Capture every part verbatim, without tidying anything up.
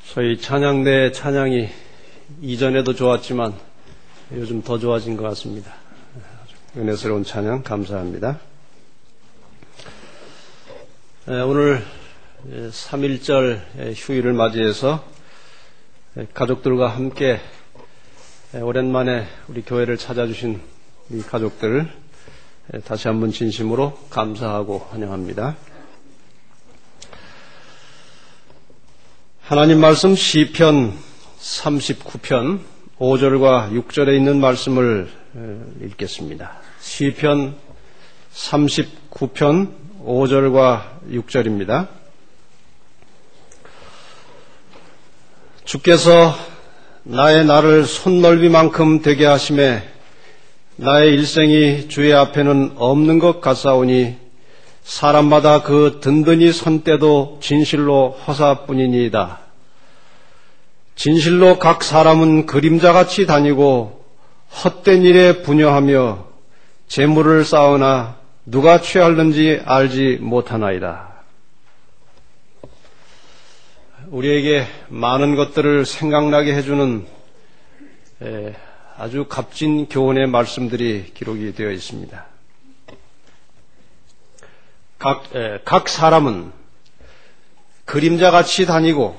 저희 찬양대 찬양이 이전에도 좋았지만 요즘 더 좋아진 것 같습니다. 은혜스러운 찬양 감사합니다. 오늘 삼일절 휴일을 맞이해서 가족들과 함께 오랜만에 우리 교회를 찾아주신 이 가족들 다시 한번 진심으로 감사하고 환영합니다. 하나님 말씀 시편 삼십구 편 오 절과 육 절에 있는 말씀을 읽겠습니다. 시편 삼십구 편 오 절과 육 절입니다. 주께서 나의 날을 손넓이만큼 되게 하심에 나의 일생이 주의 앞에는 없는 것 같사오니 사람마다 그 든든히 선 때도 진실로 허사뿐이니이다. 진실로 각 사람은 그림자같이 다니고 헛된 일에 분여하며 재물을 쌓으나 누가 취하는지 알지 못하나이다. 우리에게 많은 것들을 생각나게 해주는 아주 값진 교훈의 말씀들이 기록이 되어 있습니다. 각, 에, 각 사람은 그림자같이 다니고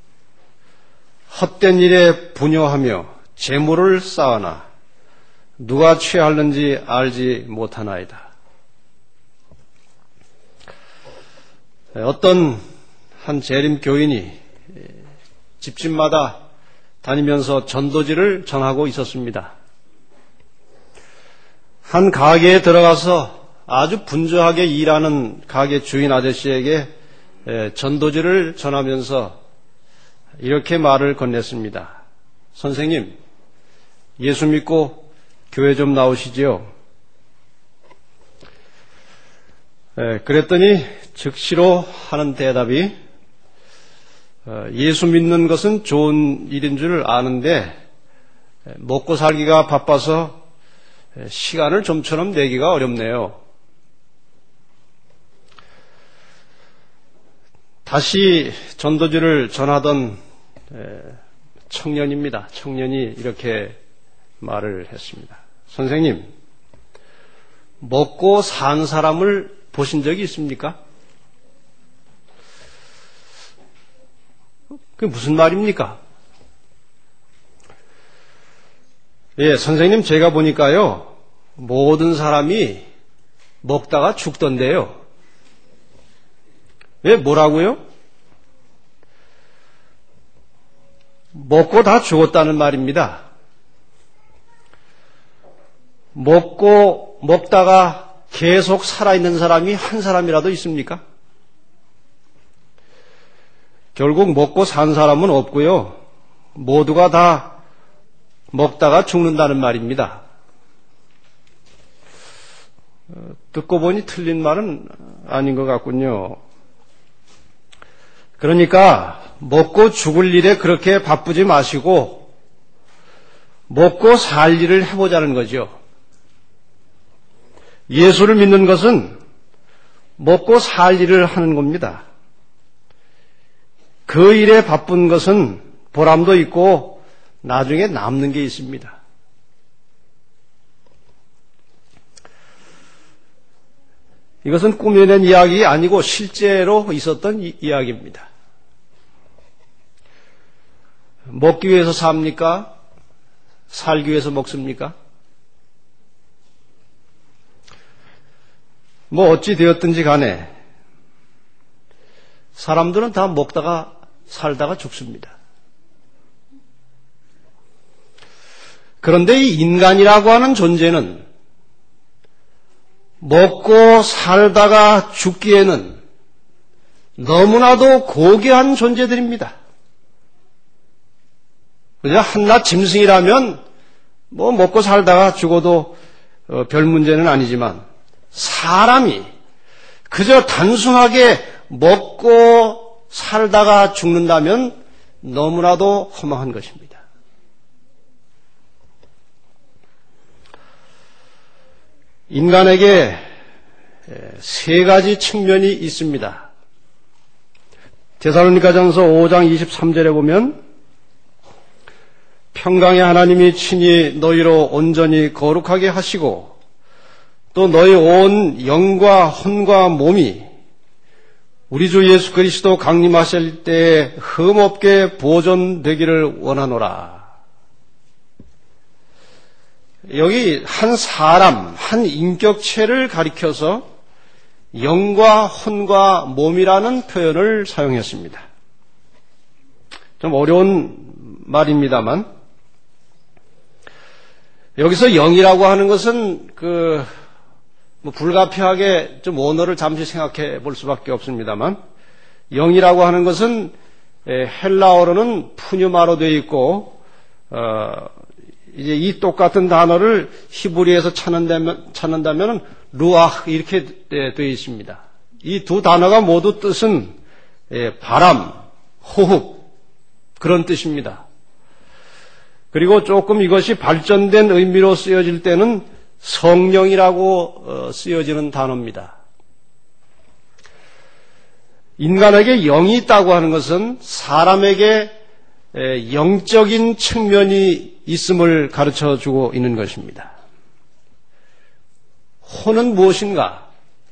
헛된 일에 분여하며 재물을 쌓으나 누가 취하는지 알지 못하나이다. 어떤 한 재림 교인이 집집마다 다니면서 전도지를 전하고 있었습니다. 한 가게에 들어가서 아주 분주하게 일하는 가게 주인 아저씨에게 전도지를 전하면서 이렇게 말을 건넸습니다. 선생님, 예수 믿고 교회 좀 나오시지요? 그랬더니 즉시로 하는 대답이 예수 믿는 것은 좋은 일인 줄 아는데 먹고 살기가 바빠서 시간을 좀처럼 내기가 어렵네요. 다시 전도지를 전하던 청년입니다. 청년이 이렇게 말을 했습니다. 선생님, 먹고 산 사람을 보신 적이 있습니까? 그게 무슨 말입니까? 예, 선생님, 제가 보니까요, 모든 사람이 먹다가 죽던데요. 예, 뭐라고요? 먹고 다 죽었다는 말입니다. 먹고, 먹다가 계속 살아있는 사람이 한 사람이라도 있습니까? 결국 먹고 산 사람은 없고요. 모두가 다 먹다가 죽는다는 말입니다. 듣고 보니 틀린 말은 아닌 것 같군요. 그러니까 먹고 죽을 일에 그렇게 바쁘지 마시고 먹고 살 일을 해보자는 거죠. 예수를 믿는 것은 먹고 살 일을 하는 겁니다. 그 일에 바쁜 것은 보람도 있고 나중에 남는 게 있습니다. 이것은 꾸며낸 이야기 아니고 실제로 있었던 이, 이야기입니다. 먹기 위해서 삽니까? 살기 위해서 먹습니까? 뭐 어찌 되었든지 간에 사람들은 다 먹다가 살다가 죽습니다. 그런데 이 인간이라고 하는 존재는 먹고 살다가 죽기에는 너무나도 고귀한 존재들입니다. 그냥 한낱 짐승이라면 뭐 먹고 살다가 죽어도 별 문제는 아니지만 사람이 그저 단순하게 먹고 살다가 죽는다면 너무나도 허망한 것입니다. 인간에게 세 가지 측면이 있습니다. 데살로니가전서 오 장 이십삼 절에 보면 평강의 하나님이 친히 너희로 온전히 거룩하게 하시고 또 너희 온 영과 혼과 몸이 우리 주 예수 그리스도 강림하실 때에 흠없게 보존되기를 원하노라. 여기 한 사람, 한 인격체를 가리켜서 영과 혼과 몸이라는 표현을 사용했습니다. 좀 어려운 말입니다만 여기서 영이라고 하는 것은 그 뭐 불가피하게 좀 언어를 잠시 생각해 볼 수밖에 없습니다만 영이라고 하는 것은 헬라어로는 푸뉴마로 되어 있고 어 이제 이 똑같은 단어를 히브리에서 찾는다면 찾는다면은 루아흐 이렇게 되어 있습니다. 이 두 단어가 모두 뜻은 바람, 호흡 그런 뜻입니다. 그리고 조금 이것이 발전된 의미로 쓰여질 때는 성령이라고 쓰여지는 단어입니다. 인간에게 영이 있다고 하는 것은 사람에게 영적인 측면이 있음을 가르쳐주고 있는 것입니다. 혼은 무엇인가?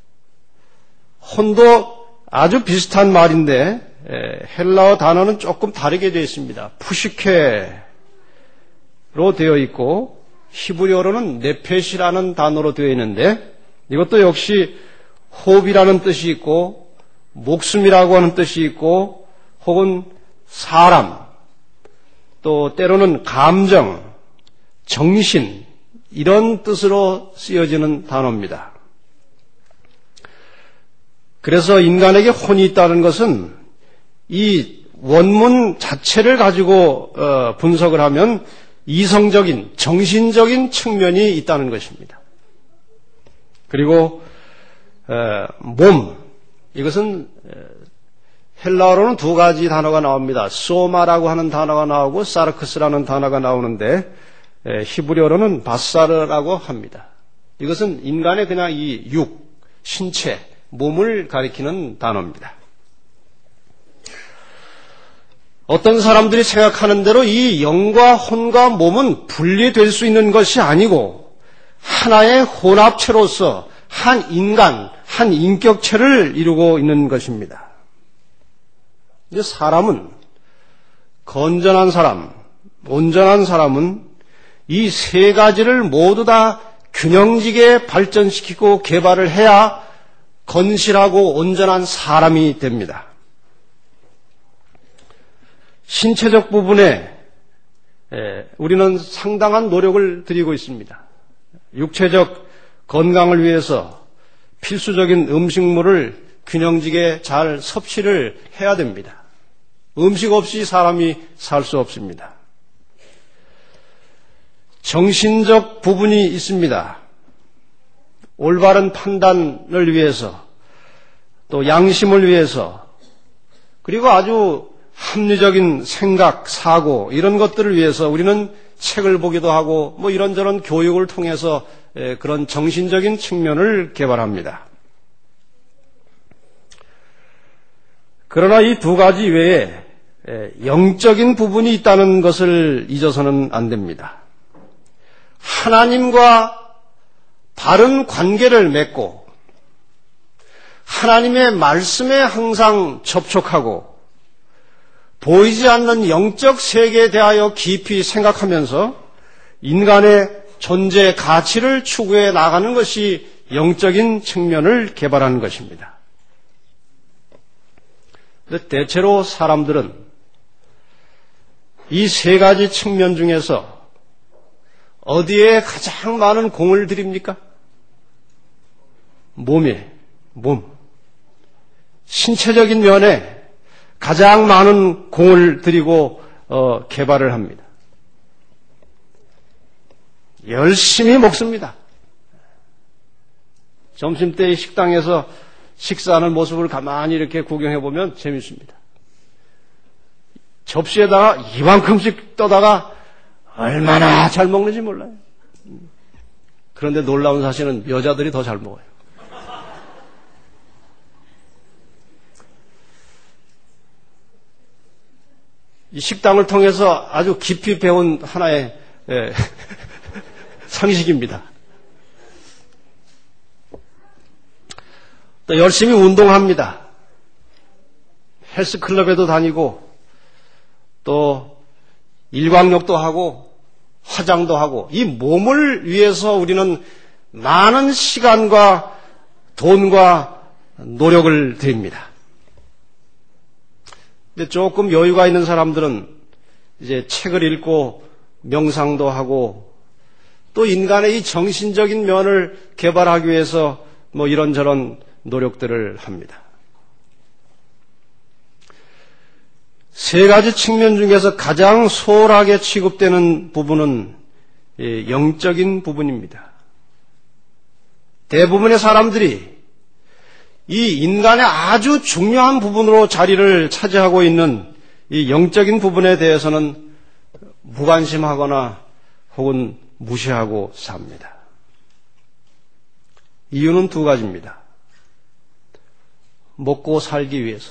혼도 아주 비슷한 말인데 헬라어 단어는 조금 다르게 되어 있습니다. 푸시케로 되어 있고 히브리어로는 네펫이라는 단어로 되어 있는데 이것도 역시 호흡이라는 뜻이 있고 목숨이라고 하는 뜻이 있고 혹은 사람 또 때로는 감정, 정신 이런 뜻으로 쓰여지는 단어입니다. 그래서 인간에게 혼이 있다는 것은 이 원문 자체를 가지고 분석을 하면 이성적인, 정신적인 측면이 있다는 것입니다. 그리고 몸, 이것은 헬라어로는 두 가지 단어가 나옵니다. 소마라고 하는 단어가 나오고 사르크스라는 단어가 나오는데 히브리어로는 바사르라고 합니다. 이것은 인간의 그냥 이 육, 신체, 몸을 가리키는 단어입니다. 어떤 사람들이 생각하는 대로 이 영과 혼과 몸은 분리될 수 있는 것이 아니고 하나의 혼합체로서 한 인간, 한 인격체를 이루고 있는 것입니다. 이제 사람은 건전한 사람, 온전한 사람은 이 세 가지를 모두 다 균형지게 발전시키고 개발을 해야 건실하고 온전한 사람이 됩니다. 신체적 부분에 우리는 상당한 노력을 들이고 있습니다. 육체적 건강을 위해서 필수적인 음식물을 균형지게 잘 섭취를 해야 됩니다. 음식 없이 사람이 살 수 없습니다. 정신적 부분이 있습니다. 올바른 판단을 위해서 또 양심을 위해서 그리고 아주 합리적인 생각, 사고 이런 것들을 위해서 우리는 책을 보기도 하고 뭐 이런저런 교육을 통해서 그런 정신적인 측면을 개발합니다. 그러나 이 두 가지 외에 영적인 부분이 있다는 것을 잊어서는 안 됩니다. 하나님과 바른 관계를 맺고 하나님의 말씀에 항상 접촉하고 보이지 않는 영적 세계에 대하여 깊이 생각하면서 인간의 존재 가치를 추구해 나가는 것이 영적인 측면을 개발하는 것입니다. 근데 대체로 사람들은 이 세 가지 측면 중에서 어디에 가장 많은 공을 들입니까? 몸에, 몸. 신체적인 면에 가장 많은 공을 들이고 어, 개발을 합니다. 열심히 먹습니다. 점심때 식당에서 식사하는 모습을 가만히 이렇게 구경해 보면 재밌습니다. 접시에다가 이만큼씩 떠다가 얼마나 잘 먹는지 몰라요. 그런데 놀라운 사실은 여자들이 더 잘 먹어요. 이 식당을 통해서 아주 깊이 배운 하나의 예, 상식입니다. 또 열심히 운동합니다. 헬스클럽에도 다니고 또 일광욕도 하고 화장도 하고 이 몸을 위해서 우리는 많은 시간과 돈과 노력을 드립니다. 근데 조금 여유가 있는 사람들은 이제 책을 읽고 명상도 하고 또 인간의 이 정신적인 면을 개발하기 위해서 뭐 이런저런 노력들을 합니다. 세 가지 측면 중에서 가장 소홀하게 취급되는 부분은 영적인 부분입니다. 대부분의 사람들이 이 인간의 아주 중요한 부분으로 자리를 차지하고 있는 이 영적인 부분에 대해서는 무관심하거나 혹은 무시하고 삽니다. 이유는 두 가지입니다. 먹고 살기 위해서.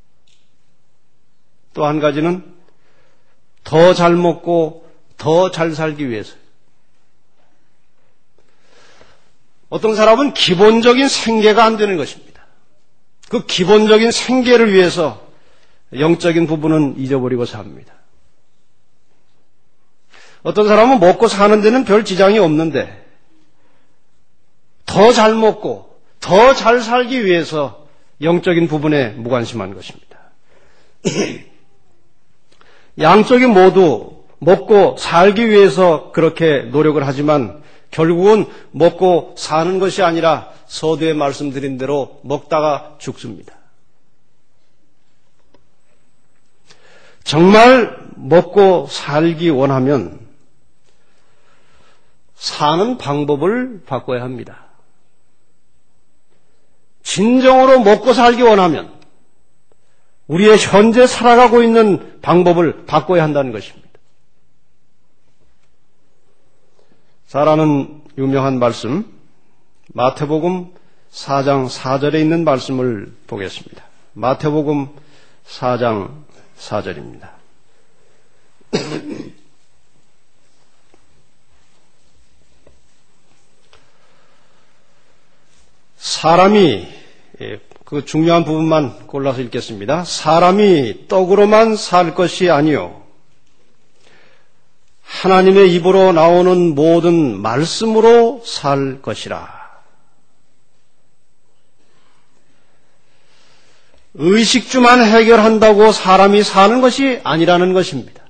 또 한 가지는 더 잘 먹고 더 잘 살기 위해서. 어떤 사람은 기본적인 생계가 안 되는 것입니다. 그 기본적인 생계를 위해서 영적인 부분은 잊어버리고 삽니다. 어떤 사람은 먹고 사는 데는 별 지장이 없는데 더 잘 먹고 더 잘 살기 위해서 영적인 부분에 무관심한 것입니다. 양쪽이 모두 먹고 살기 위해서 그렇게 노력을 하지만 결국은 먹고 사는 것이 아니라 서두에 말씀드린 대로 먹다가 죽습니다. 정말 먹고 살기 원하면 사는 방법을 바꿔야 합니다. 진정으로 먹고 살기 원하면 우리의 현재 살아가고 있는 방법을 바꿔야 한다는 것입니다. 잘 아는 유명한 말씀, 마태복음 사 장 사 절에 있는 말씀을 보겠습니다. 마태복음 사 장 사 절입니다. 사람이, 그 중요한 부분만 골라서 읽겠습니다. 사람이 떡으로만 살 것이 아니요 하나님의 입으로 나오는 모든 말씀으로 살 것이라. 의식주만 해결한다고 사람이 사는 것이 아니라는 것입니다.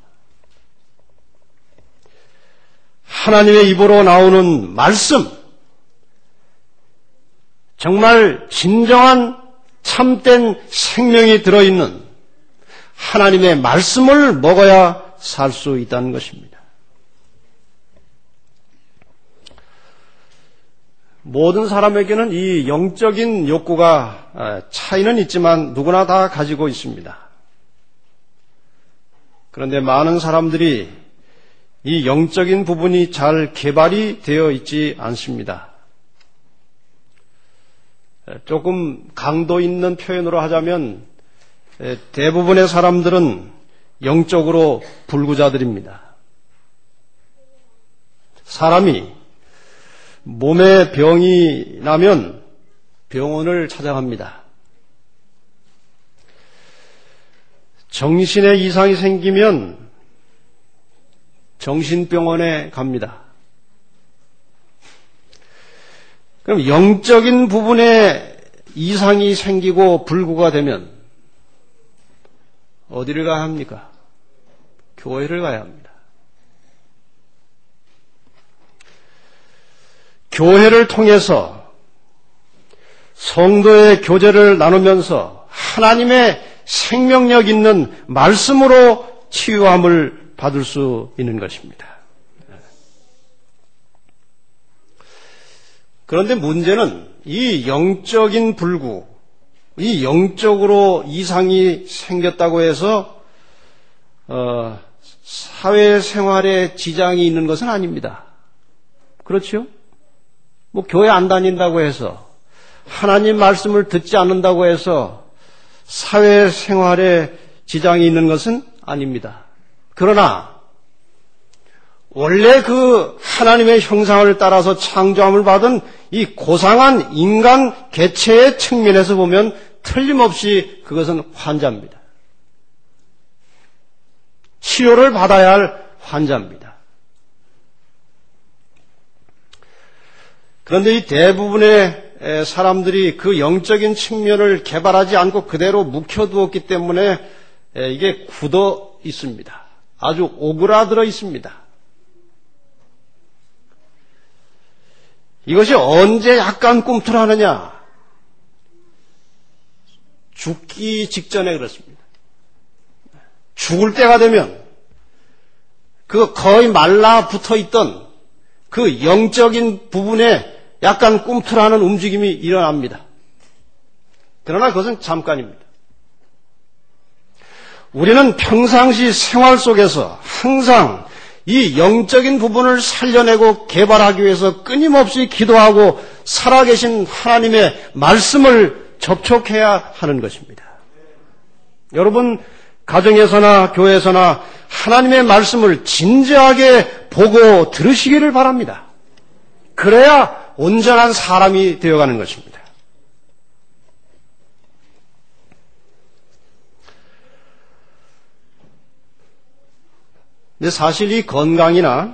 하나님의 입으로 나오는 말씀, 정말 진정한 참된 생명이 들어있는 하나님의 말씀을 먹어야 살 수 있다는 것입니다. 모든 사람에게는 이 영적인 욕구가 차이는 있지만 누구나 다 가지고 있습니다. 그런데 많은 사람들이 이 영적인 부분이 잘 개발이 되어 있지 않습니다. 조금 강도 있는 표현으로 하자면 대부분의 사람들은 영적으로 불구자들입니다. 사람이 몸에 병이 나면 병원을 찾아갑니다. 정신에 이상이 생기면 정신병원에 갑니다. 그럼 영적인 부분에 이상이 생기고 불구가 되면 어디를 가야 합니까? 교회를 가야 합니다. 교회를 통해서 성도의 교제를 나누면서 하나님의 생명력 있는 말씀으로 치유함을 받을 수 있는 것입니다. 그런데 문제는 이 영적인 불구, 이 영적으로 이상이 생겼다고 해서 어, 사회생활에 지장이 있는 것은 아닙니다. 그렇죠? 뭐 교회 안 다닌다고 해서 하나님 말씀을 듣지 않는다고 해서 사회생활에 지장이 있는 것은 아닙니다. 그러나 원래 그 하나님의 형상을 따라서 창조함을 받은 이 고상한 인간 개체의 측면에서 보면 틀림없이 그것은 환자입니다. 치료를 받아야 할 환자입니다. 그런데 이 대부분의 사람들이 그 영적인 측면을 개발하지 않고 그대로 묵혀두었기 때문에 이게 굳어 있습니다. 아주 오그라들어 있습니다. 이것이 언제 약간 꿈틀하느냐? 죽기 직전에 그렇습니다. 죽을 때가 되면 그 거의 말라붙어 있던 그 영적인 부분에 약간 꿈틀하는 움직임이 일어납니다. 그러나 그것은 잠깐입니다. 우리는 평상시 생활 속에서 항상 이 영적인 부분을 살려내고 개발하기 위해서 끊임없이 기도하고 살아계신 하나님의 말씀을 접촉해야 하는 것입니다. 여러분, 가정에서나 교회에서나 하나님의 말씀을 진지하게 보고 들으시기를 바랍니다. 그래야 온전한 사람이 되어가는 것입니다. 근데 사실 이 건강이나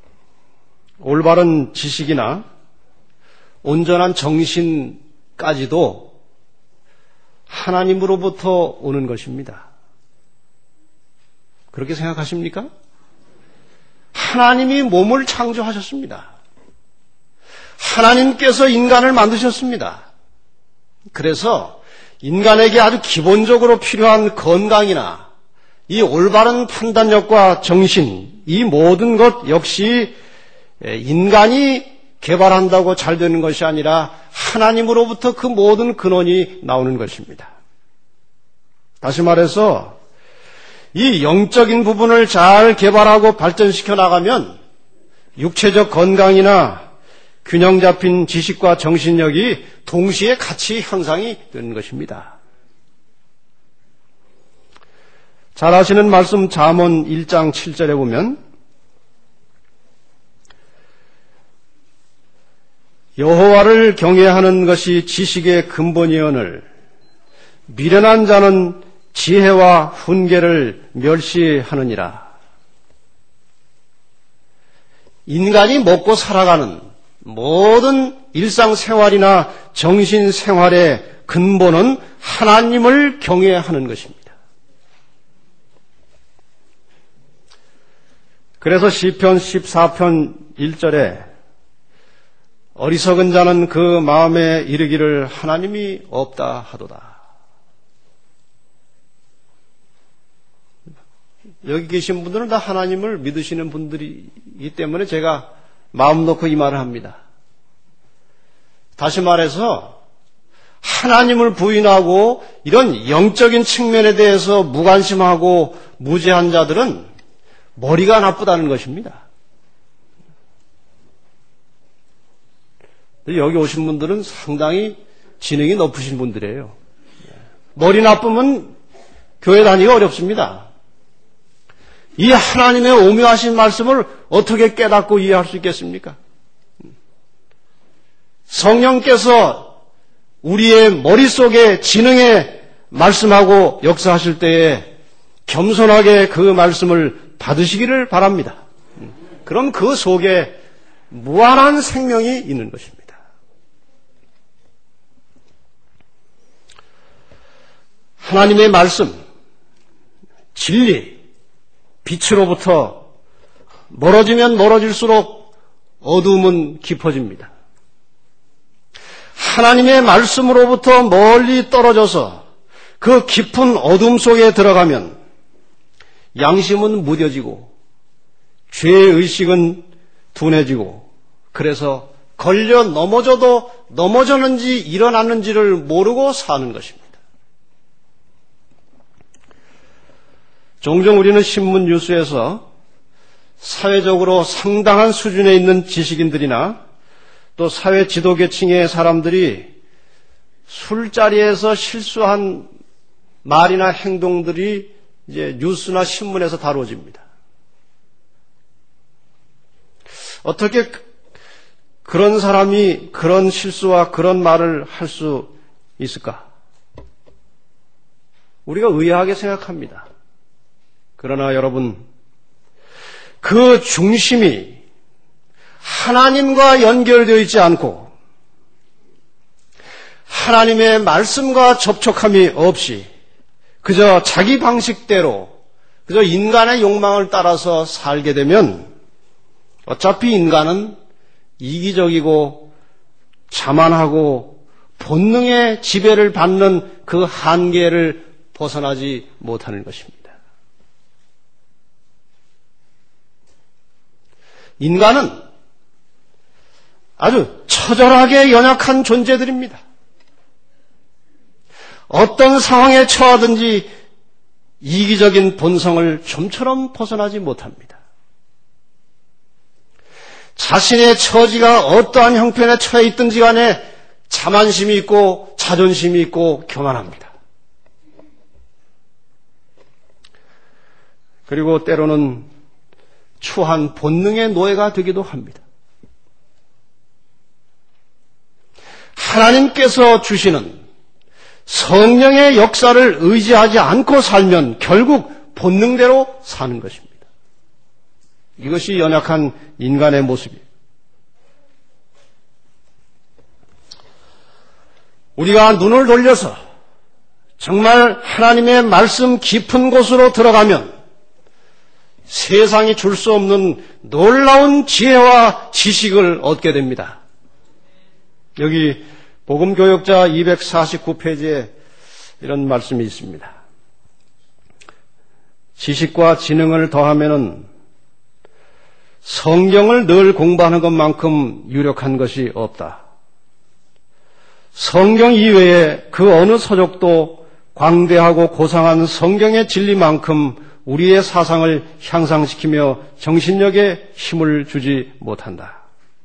올바른 지식이나 온전한 정신까지도 하나님으로부터 오는 것입니다. 그렇게 생각하십니까? 하나님이 몸을 창조하셨습니다. 하나님께서 인간을 만드셨습니다. 그래서 인간에게 아주 기본적으로 필요한 건강이나 이 올바른 판단력과 정신, 이 모든 것 역시 인간이 개발한다고 잘 되는 것이 아니라 하나님으로부터 그 모든 근원이 나오는 것입니다. 다시 말해서 이 영적인 부분을 잘 개발하고 발전시켜 나가면 육체적 건강이나 균형 잡힌 지식과 정신력이 동시에 같이 향상이 되는 것입니다. 잘 아시는 말씀 잠언 일 장 칠 절에 보면 여호와를 경외하는 것이 지식의 근본이오늘 미련한 자는 지혜와 훈계를 멸시하느니라. 인간이 먹고 살아가는 모든 일상생활이나 정신생활의 근본은 하나님을 경외하는 것입니다. 그래서 시편 십사 편 일 절에 어리석은 자는 그 마음에 이르기를 하나님이 없다 하도다. 여기 계신 분들은 다 하나님을 믿으시는 분들이기 때문에 제가 마음 놓고 이 말을 합니다. 다시 말해서 하나님을 부인하고 이런 영적인 측면에 대해서 무관심하고 무지한 자들은 머리가 나쁘다는 것입니다. 여기 오신 분들은 상당히 지능이 높으신 분들이에요. 머리 나쁘면 교회 다니기 어렵습니다. 이 하나님의 오묘하신 말씀을 어떻게 깨닫고 이해할 수 있겠습니까? 성령께서 우리의 머릿속에 지능에 말씀하고 역사하실 때에 겸손하게 그 말씀을 받으시기를 바랍니다. 그럼 그 속에 무한한 생명이 있는 것입니다. 하나님의 말씀, 진리, 빛으로부터 멀어지면 멀어질수록 어두움은 깊어집니다. 하나님의 말씀으로부터 멀리 떨어져서 그 깊은 어둠 속에 들어가면 양심은 무뎌지고 죄의식은 둔해지고 그래서 걸려 넘어져도 넘어졌는지 일어났는지를 모르고 사는 것입니다. 종종 우리는 신문 뉴스에서 사회적으로 상당한 수준에 있는 지식인들이나 또 사회 지도계층의 사람들이 술자리에서 실수한 말이나 행동들이 이제 뉴스나 신문에서 다뤄집니다. 어떻게 그런 사람이 그런 실수와 그런 말을 할 수 있을까? 우리가 의아하게 생각합니다. 그러나 여러분, 그 중심이 하나님과 연결되어 있지 않고 하나님의 말씀과 접촉함이 없이 그저 자기 방식대로 그저 인간의 욕망을 따라서 살게 되면 어차피 인간은 이기적이고 자만하고 본능의 지배를 받는 그 한계를 벗어나지 못하는 것입니다. 인간은 아주 처절하게 연약한 존재들입니다. 어떤 상황에 처하든지 이기적인 본성을 좀처럼 벗어나지 못합니다. 자신의 처지가 어떠한 형편에 처해 있든지 간에 자만심이 있고 자존심이 있고 교만합니다. 그리고 때로는 추한 본능의 노예가 되기도 합니다. 하나님께서 주시는 성령의 역사를 의지하지 않고 살면 결국 본능대로 사는 것입니다. 이것이 연약한 인간의 모습이에요. 우리가 눈을 돌려서 정말 하나님의 말씀 깊은 곳으로 들어가면 세상이 줄 수 없는 놀라운 지혜와 지식을 얻게 됩니다. 여기 복음교역자 이백사십구 페이지에 이런 말씀이 있습니다. 지식과 지능을 더하면은 성경을 늘 공부하는 것만큼 유력한 것이 없다. 성경 이외에 그 어느 서적도 광대하고 고상한 성경의 진리만큼 우리의 사상을 향상시키며 정신력에 힘을 주지 못한다.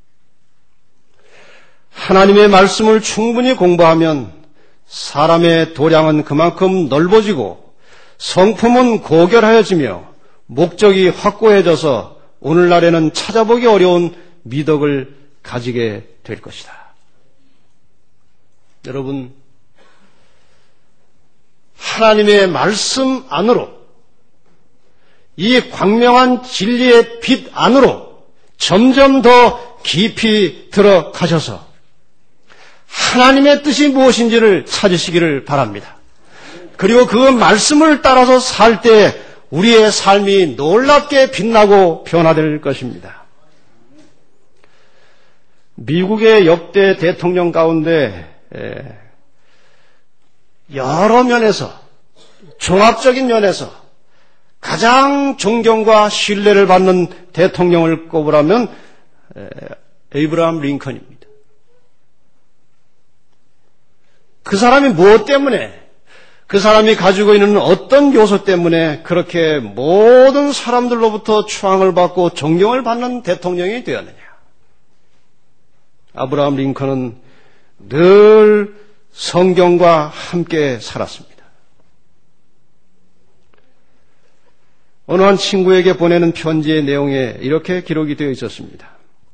하나님의 말씀을 충분히 공부하면 사람의 도량은 그만큼 넓어지고 성품은 고결하여지며 목적이 확고해져서 오늘날에는 찾아보기 어려운 미덕을 가지게 될 것이다. 여러분, 하나님의 말씀 안으로, 이 광명한 진리의 빛 안으로 점점 더 깊이 들어가셔서 하나님의 뜻이 무엇인지를 찾으시기를 바랍니다. 그리고 그 말씀을 따라서 살 때 우리의 삶이 놀랍게 빛나고 변화될 것입니다. 미국의 역대 대통령 가운데 여러 면에서, 종합적인 면에서 가장 존경과 신뢰를 받는 대통령을 꼽으라면 에이브라함 링컨입니다. 그 사람이 무엇 때문에, 그 사람이 가지고 있는 어떤 요소 때문에 그렇게 모든 사람들로부터 추앙을 받고 존경을 받는 대통령이 되었느냐? 아브라함 링컨은 늘 성경과 함께 살았습니다. 어느 한 친구에게 보내는 편지의 내용에 이렇게 기록이 되어 있었습니다.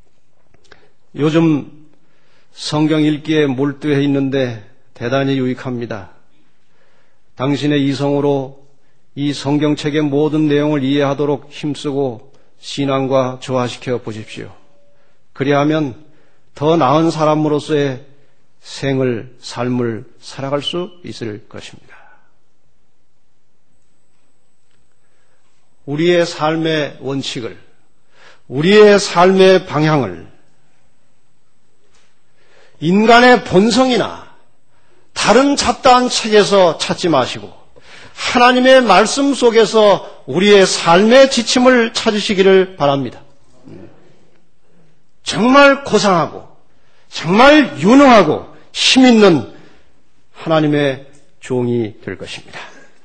요즘 성경 읽기에 몰두해 있는데 대단히 유익합니다. 당신의 이성으로 이 성경책의 모든 내용을 이해하도록 힘쓰고 신앙과 조화시켜 보십시오. 그리하면 더 나은 사람으로서의 생을, 삶을 살아갈 수 있을 것입니다. 우리의 삶의 원칙을, 우리의 삶의 방향을 인간의 본성이나 다른 잡다한 책에서 찾지 마시고 하나님의 말씀 속에서 우리의 삶의 지침을 찾으시기를 바랍니다. 정말 고상하고 정말 유능하고 힘있는 하나님의 종이 될 것입니다.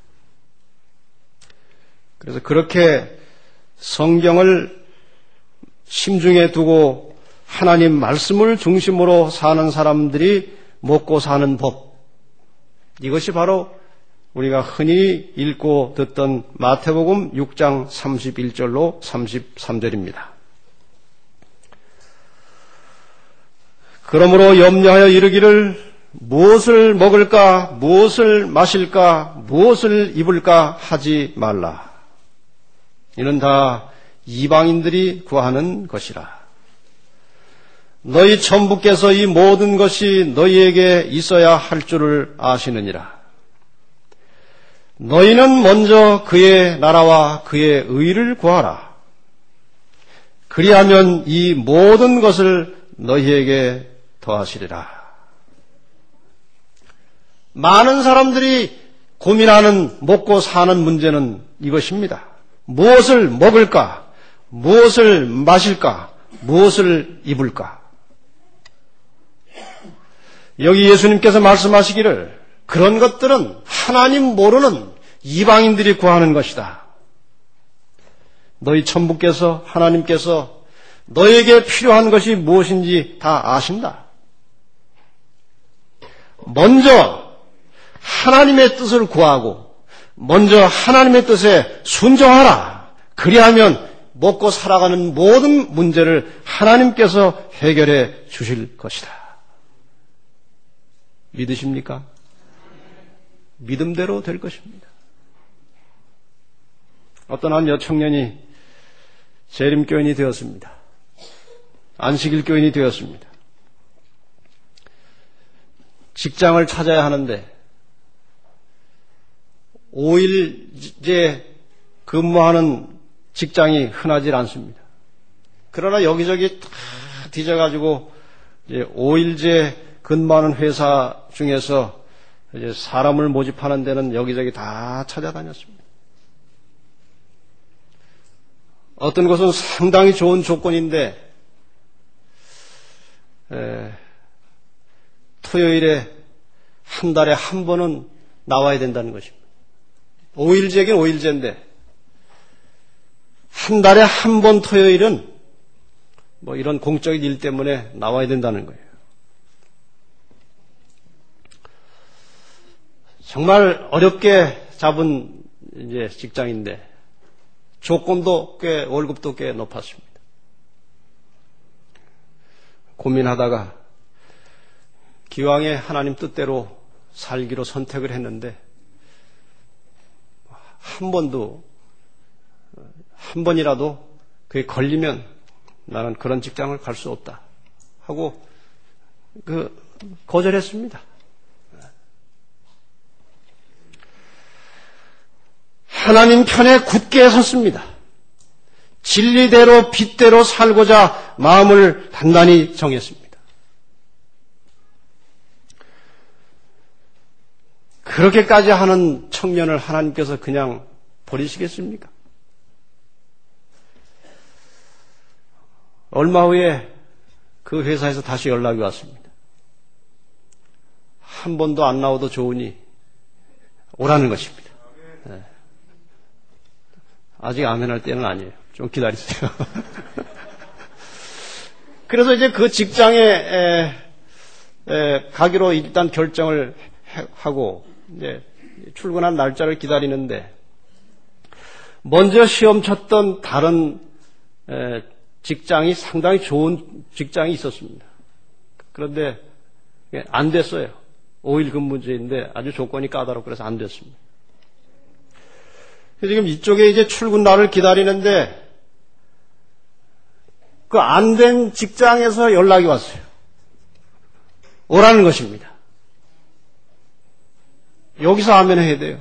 그래서 그렇게 성경을 심중에 두고 하나님 말씀을 중심으로 사는 사람들이 먹고 사는 법, 이것이 바로 우리가 흔히 읽고 듣던 마태복음 육 장 삼십일 절로 삼십삼 절입니다. 그러므로 염려하여 이르기를 무엇을 먹을까, 무엇을 마실까, 무엇을 입을까 하지 말라. 이는 다 이방인들이 구하는 것이라. 너희 천부께서 이 모든 것이 너희에게 있어야 할 줄을 아시느니라. 너희는 먼저 그의 나라와 그의 의를 구하라. 그리하면 이 모든 것을 너희에게 더하시리라. 많은 사람들이 고민하는 먹고 사는 문제는 이것입니다. 무엇을 먹을까? 무엇을 마실까? 무엇을 입을까? 여기 예수님께서 말씀하시기를 그런 것들은 하나님 모르는 이방인들이 구하는 것이다. 너희 천부께서, 하나님께서 너에게 필요한 것이 무엇인지 다 아신다. 먼저 하나님의 뜻을 구하고 먼저 하나님의 뜻에 순종하라. 그리하면 먹고 살아가는 모든 문제를 하나님께서 해결해 주실 것이다. 믿으십니까? 믿음대로 될 것입니다. 어떤 한 여청년이 재림교인이 되었습니다. 안식일 교인이 되었습니다. 직장을 찾아야 하는데 오 일제 근무하는 직장이 흔하지 않습니다. 그러나 여기저기 다 뒤져가지고 이제 오 일제 근무하는 회사 중에서 이제 사람을 모집하는 데는 여기저기 다 찾아다녔습니다. 어떤 것은 상당히 좋은 조건인데 에, 토요일에 한 달에 한 번은 나와야 된다는 것입니다. 오 일제긴 오 일제인데 한 달에 한 번 토요일은 뭐 이런 공적인 일 때문에 나와야 된다는 거예요. 정말 어렵게 잡은 이제 직장인데 조건도 꽤 월급도 꽤 높았습니다. 고민하다가 기왕에 하나님 뜻대로 살기로 선택을 했는데 한 번도 한 번이라도 그게 걸리면 나는 그런 직장을 갈 수 없다 하고 그 거절했습니다. 하나님 편에 굳게 섰습니다. 진리대로 빛대로 살고자 마음을 단단히 정했습니다. 그렇게까지 하는 청년을 하나님께서 그냥 버리시겠습니까? 얼마 후에 그 회사에서 다시 연락이 왔습니다. 한 번도 안 나와도 좋으니 오라는 것입니다. 네. 아직 아멘할 때는 아니에요. 좀 기다리세요. 그래서 이제 그 직장에 에, 에, 가기로 일단 결정을 해, 하고 이제 출근한 날짜를 기다리는데 먼저 시험 쳤던 다른 에, 직장이 상당히 좋은 직장이 있었습니다. 그런데 안 됐어요. 오 일 근무제인데 아주 조건이 까다롭고 그래서 안 됐습니다. 지금 이쪽에 이제 출근 날을 기다리는데 그 안 된 직장에서 연락이 왔어요. 오라는 것입니다. 여기서 아멘 해야 돼요.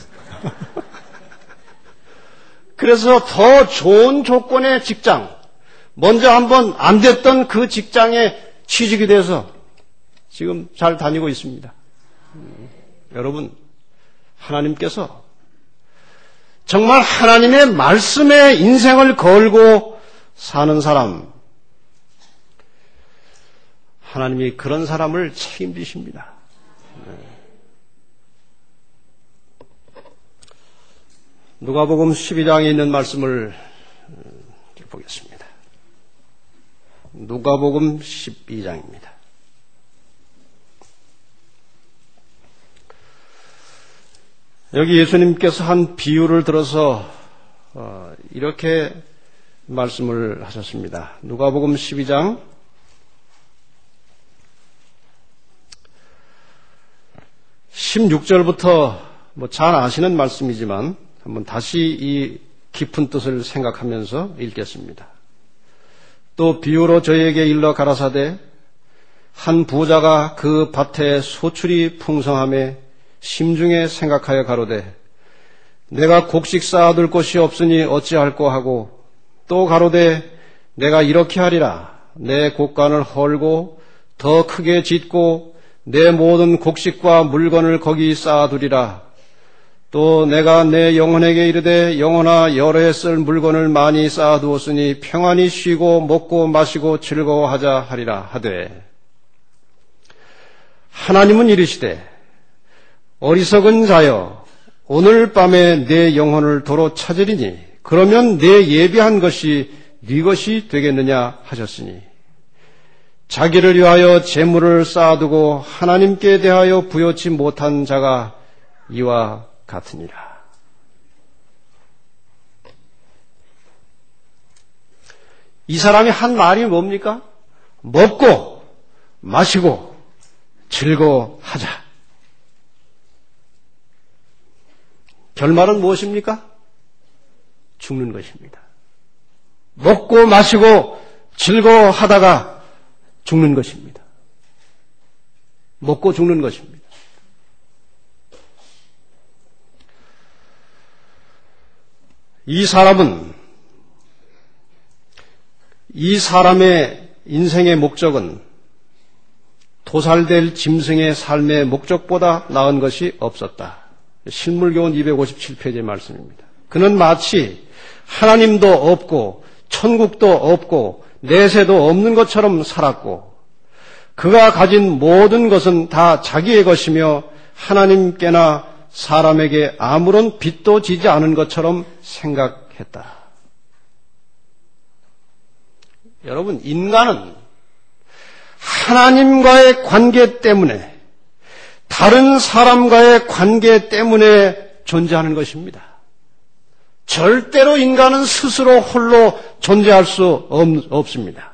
그래서 더 좋은 조건의 직장, 먼저 한번 안 됐던 그 직장에 취직이 돼서 지금 잘 다니고 있습니다. 음, 여러분, 하나님께서 정말 하나님의 말씀에 인생을 걸고 사는 사람, 하나님이 그런 사람을 책임지십니다. 누가복음 십이 장에 있는 말씀을 보겠습니다. 누가복음 십이 장입니다. 여기 예수님께서 한 비유를 들어서 이렇게 말씀을 하셨습니다. 누가복음 십이 장 십육 절부터 뭐 잘 아시는 말씀이지만 한번 다시 이 깊은 뜻을 생각하면서 읽겠습니다. 또 비유로 저희에게 일러 가라사대 한 부자가 그 밭에 소출이 풍성함에 심중에 생각하여 가로되 내가 곡식 쌓아둘 곳이 없으니 어찌할꼬 하고 또 가로되 내가 이렇게 하리라 내 곡간을 헐고 더 크게 짓고 내 모든 곡식과 물건을 거기 쌓아두리라. 또 내가 내 영혼에게 이르되 영혼아 여러 해 쓸 물건을 많이 쌓아두었으니 평안히 쉬고 먹고 마시고 즐거워하자 하리라 하되 하나님은 이르시되 어리석은 자여 오늘 밤에 내 영혼을 도로 찾으리니 그러면 내 예비한 것이 네 것이 되겠느냐 하셨으니 자기를 위하여 재물을 쌓아두고 하나님께 대하여 부여치 못한 자가 이와 같으니라. 이 사람이 한 말이 뭡니까? 먹고 마시고 즐거워하자. 결말은 무엇입니까? 죽는 것입니다. 먹고 마시고 즐거워하다가 죽는 것입니다. 먹고 죽는 것입니다. 이 사람은, 이 사람의 인생의 목적은 도살될 짐승의 삶의 목적보다 나은 것이 없었다. 신물교훈 이백오십칠 페이지의 말씀입니다. 그는 마치 하나님도 없고 천국도 없고 내세도 없는 것처럼 살았고 그가 가진 모든 것은 다 자기의 것이며 하나님께나 사람에게 아무런 빚도 지지 않은 것처럼 생각했다. 여러분, 인간은 하나님과의 관계 때문에 다른 사람과의 관계 때문에 존재하는 것입니다. 절대로 인간은 스스로 홀로 존재할 수 없습니다.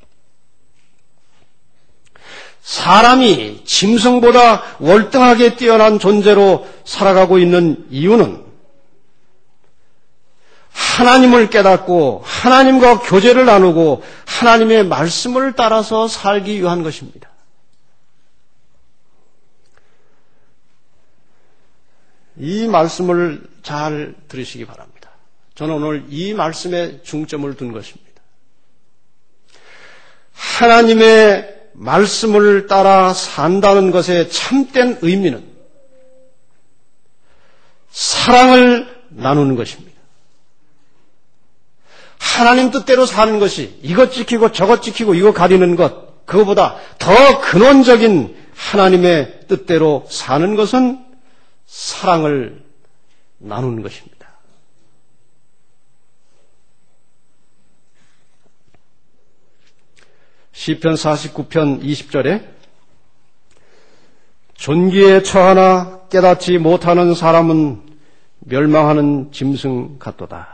사람이 짐승보다 월등하게 뛰어난 존재로 살아가고 있는 이유는 하나님을 깨닫고 하나님과 교제를 나누고 하나님의 말씀을 따라서 살기 위한 것입니다. 이 말씀을 잘 들으시기 바랍니다. 저는 오늘 이 말씀에 중점을 둔 것입니다. 하나님의 말씀을 따라 산다는 것의 참된 의미는 사랑을 나누는 것입니다. 하나님 뜻대로 사는 것이 이것 지키고 저것 지키고 이거 가리는 것, 그거보다 더 근원적인 하나님의 뜻대로 사는 것은 사랑을 나누는 것입니다. 시편 사십구 편 이십 절에 존귀에 처하나 깨닫지 못하는 사람은 멸망하는 짐승 같도다.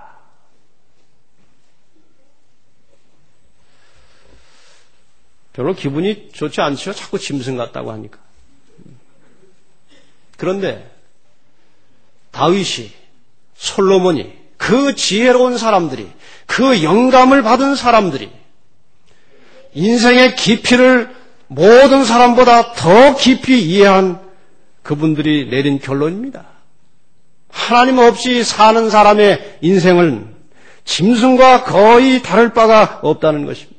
별로 기분이 좋지 않죠? 자꾸 짐승 같다고 하니까. 그런데 다윗이, 솔로몬이, 그 지혜로운 사람들이, 그 영감을 받은 사람들이 인생의 깊이를 모든 사람보다 더 깊이 이해한 그분들이 내린 결론입니다. 하나님 없이 사는 사람의 인생은 짐승과 거의 다를 바가 없다는 것입니다.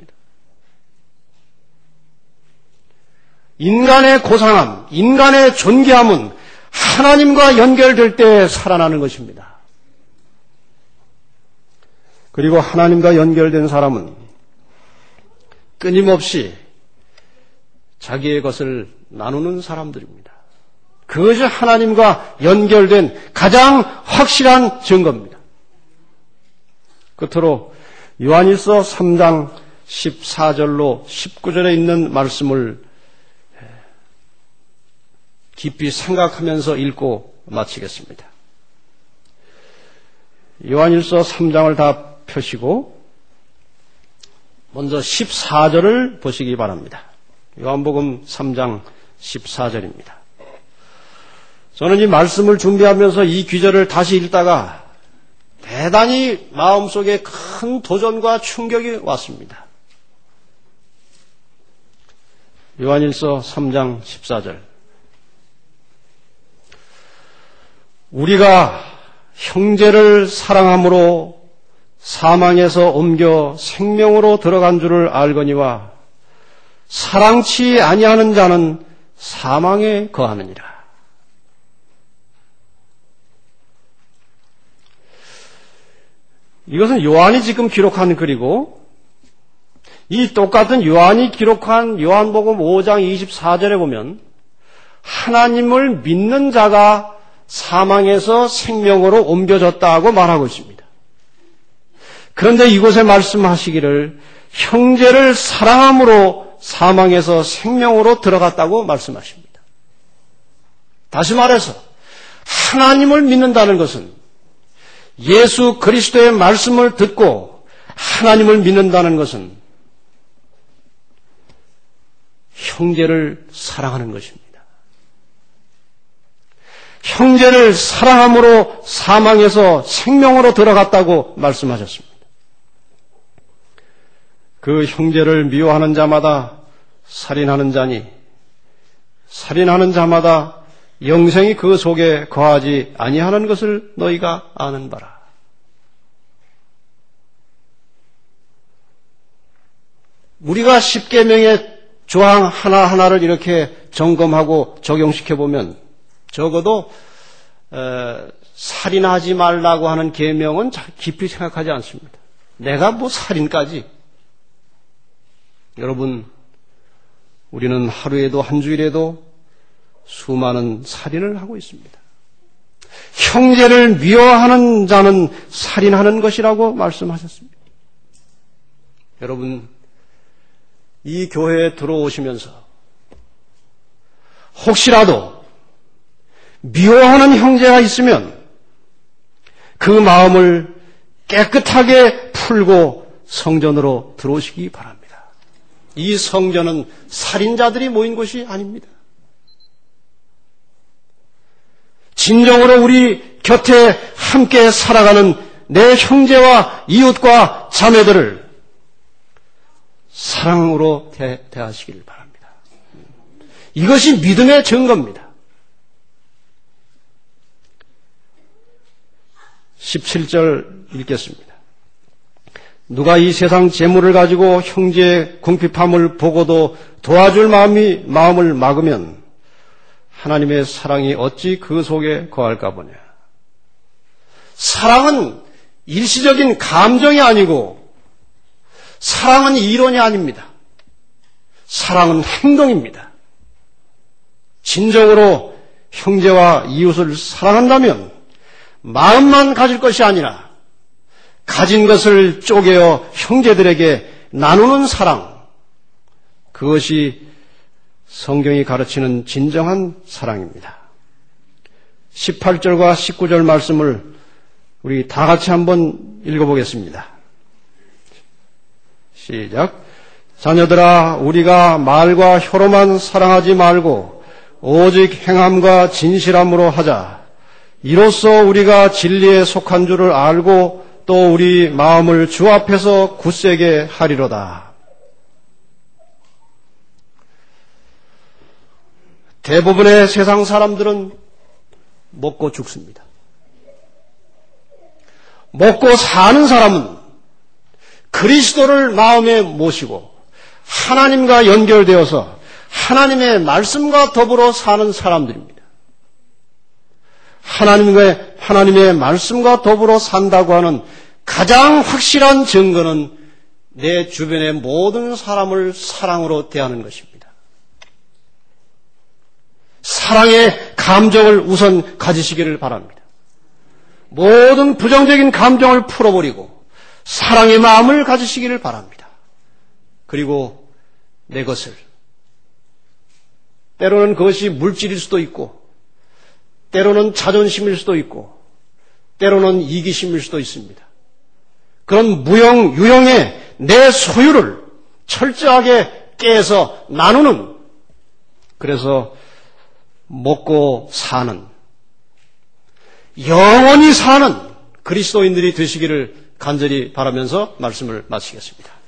인간의 고상함, 인간의 존귀함은 하나님과 연결될 때 살아나는 것입니다. 그리고 하나님과 연결된 사람은 끊임없이 자기의 것을 나누는 사람들입니다. 그것이 하나님과 연결된 가장 확실한 증거입니다. 끝으로 요한일서 삼 장 십사 절로 십구 절에 있는 말씀을 깊이 생각하면서 읽고 마치겠습니다. 요한일서 삼 장을 다 펴시고 먼저 십사 절을 보시기 바랍니다. 요한복음 삼 장 십사 절입니다. 저는 이 말씀을 준비하면서 이 귀절을 다시 읽다가 대단히 마음속에 큰 도전과 충격이 왔습니다. 요한일서 삼 장 십사 절. 우리가 형제를 사랑함으로 사망에서 옮겨 생명으로 들어간 줄을 알거니와 사랑치 아니하는 자는 사망에 거하느니라. 이것은 요한이 지금 기록한 글이고 이 똑같은 요한이 기록한 요한복음 오 장 이십사 절에 보면 하나님을 믿는 자가 사망에서 생명으로 옮겨졌다고 말하고 있습니다. 그런데 이곳에 말씀하시기를 형제를 사랑함으로 사망에서 생명으로 들어갔다고 말씀하십니다. 다시 말해서 하나님을 믿는다는 것은 예수 그리스도의 말씀을 듣고 하나님을 믿는다는 것은 형제를 사랑하는 것입니다. 형제를 사랑함으로 사망에서 생명으로 들어갔다고 말씀하셨습니다. 그 형제를 미워하는 자마다 살인하는 자니 살인하는 자마다 영생이 그 속에 거하지 아니하는 것을 너희가 아는 바라. 우리가 십계명의 조항 하나하나를 이렇게 점검하고 적용시켜보면 적어도 에, 살인하지 말라고 하는 계명은 깊이 생각하지 않습니다. 내가 뭐 살인까지. 여러분, 우리는 하루에도 한 주일에도 수많은 살인을 하고 있습니다. 형제를 미워하는 자는 살인하는 것이라고 말씀하셨습니다. 여러분, 이 교회에 들어오시면서 혹시라도 미워하는 형제가 있으면 그 마음을 깨끗하게 풀고 성전으로 들어오시기 바랍니다. 이 성전은 살인자들이 모인 곳이 아닙니다. 진정으로 우리 곁에 함께 살아가는 내 형제와 이웃과 자매들을 사랑으로 대, 대하시길 바랍니다. 이것이 믿음의 증거입니다. 십칠 절 읽겠습니다. 누가 이 세상 재물을 가지고 형제의 궁핍함을 보고도 도와줄 마음이 마음을 막으면 하나님의 사랑이 어찌 그 속에 거할까 보냐. 사랑은 일시적인 감정이 아니고 사랑은 이론이 아닙니다. 사랑은 행동입니다. 진정으로 형제와 이웃을 사랑한다면 마음만 가질 것이 아니라 가진 것을 쪼개어 형제들에게 나누는 사랑, 그것이 성경이 가르치는 진정한 사랑입니다. 십팔 절과 십구 절 말씀을 우리 다 같이 한번 읽어보겠습니다. 시작. 자녀들아, 우리가 말과 혀로만 사랑하지 말고 오직 행함과 진실함으로 하자. 이로써 우리가 진리에 속한 줄을 알고 또 우리 마음을 주 앞에서 굳세게 하리로다. 대부분의 세상 사람들은 먹고 죽습니다. 먹고 사는 사람은 그리스도를 마음에 모시고 하나님과 연결되어서 하나님의 말씀과 더불어 사는 사람들입니다. 하나님의, 하나님의 말씀과 더불어 산다고 하는 가장 확실한 증거는 내 주변의 모든 사람을 사랑으로 대하는 것입니다. 사랑의 감정을 우선 가지시기를 바랍니다. 모든 부정적인 감정을 풀어버리고 사랑의 마음을 가지시기를 바랍니다. 그리고 내 것을, 때로는 그것이 물질일 수도 있고 때로는 자존심일 수도 있고 때로는 이기심일 수도 있습니다. 그런 무형, 유형의 내 소유를 철저하게 깨서 나누는, 그래서 먹고 사는, 영원히 사는 그리스도인들이 되시기를 간절히 바라면서 말씀을 마치겠습니다.